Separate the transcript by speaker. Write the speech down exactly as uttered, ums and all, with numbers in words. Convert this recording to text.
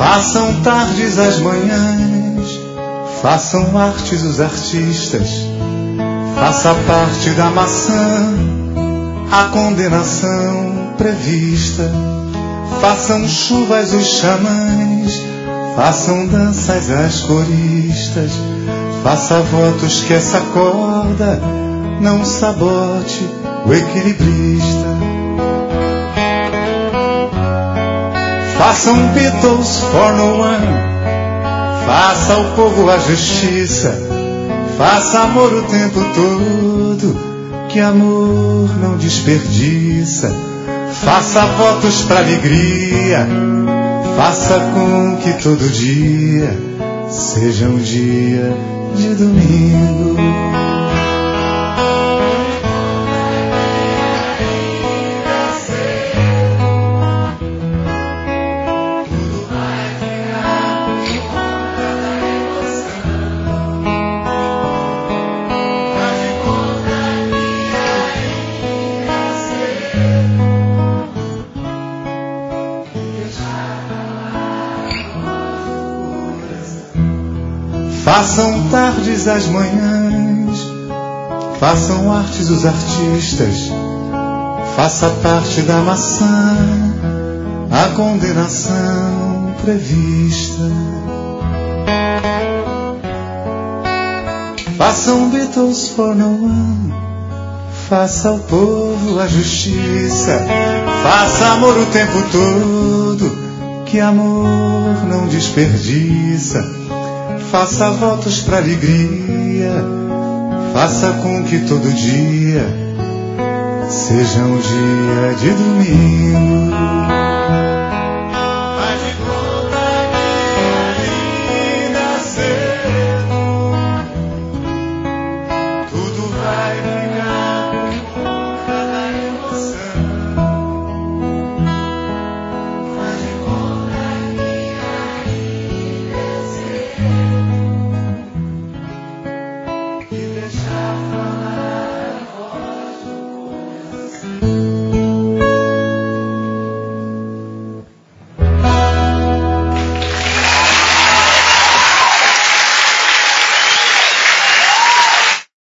Speaker 1: Façam tardes as manhãs, façam artes os artistas, faça parte da maçã a condenação prevista. Façam chuvas os xamãs, façam danças as coristas, faça votos que essa corda não sabote o equilibrista. Façam Beatles for no one, faça ao povo a justiça, faça amor o tempo todo, que amor não desperdiça. Faça votos pra alegria, faça com que todo dia seja um dia de domingo. Façam tardes as manhãs, façam artes os artistas, faça parte da maçã a condenação prevista. Façam Beatles for no one, faça ao povo a justiça, faça amor o tempo todo, que amor não desperdiça. Faça votos pra alegria, faça com que todo dia seja um dia de domingo.